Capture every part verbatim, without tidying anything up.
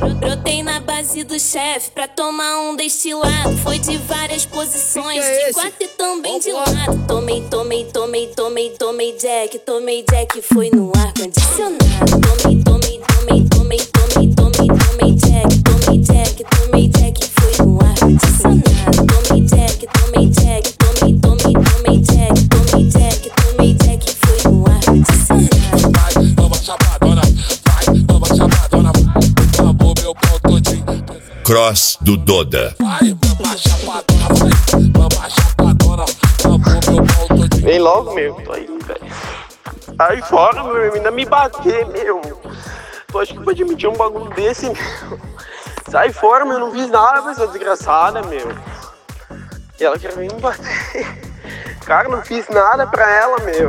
Brotei na base do chefe pra tomar um destilado. Foi de várias posições, é de quatro e também de lado. Tomei, tomei, tomei, tomei, tomei Jack. Tomei Jack, foi no ar-condicionado. Tomei, tomei, tomei, tomei, tomei, tomei, tomei Jack. Tomei Jack, tomei Jack, foi no ar-condicionado. Tomei Jack, tomei Jack, tomei, tomei, tomei Jack. Tomei Jack, tomei Jack, foi no ar-condicionado. Vai, toma chapadona, vai, toma chapadona, mamou meu pau todinho. Cross do Doda. Vai, mama chapadona, vai, mama chapadona, mamou meu pau todinho. Vem logo, meu, tô aí, velho. Sai fora, meu, ainda me bater, meu. Tu acha que pode admitir um bagulho desse, meu? Sai fora, meu, não fiz nada pra essa desgraçada, meu. E ela quer vir me bater. Cara, não fiz nada pra ela, meu.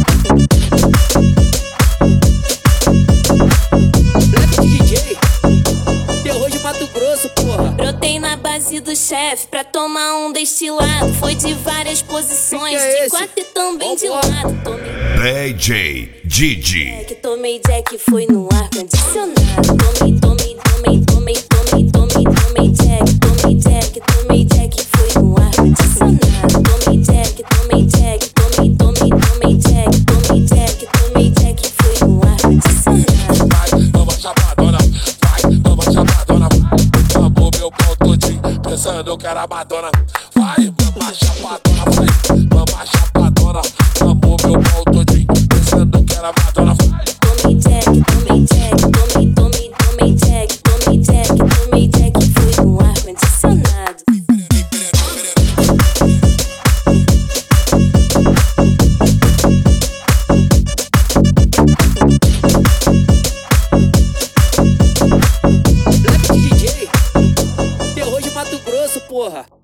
Black D J, terror de Mato Grosso, porra. Brotei na base do chefe pra tomar um destilado. Foi de várias posições, Que que é de esse? quatro e também de Vambora. lado. Tomei D J Didi. Jack, tomei Jack, foi no ar-condicionado. Tomei, tomei, tomei, tomei, tomei, tomei, tomei Jack. Tomei Jack, tomei Jack, foi no ar-condicionado. Tomei Jack, tomei Jack, tomei, tomei, tomei Jack. Tomei Jack, tomei Jack, foi no ar-condicionado. Vai, toma chapadona, vai, toma chapadona, vai, mamou meu pau todinho, pensando que era Madonna. Vai, mama chapadona, vai, mama chapadona, mamou meu pau todinho, pensando que era Madonna. Vai. Tomei Jack, tomei Jack, tomei, tomei, tomei Jack. Tomei Jack, tomei Jack, foi no ar-condicionado. Black D J, terror de Mato Grosso, porra.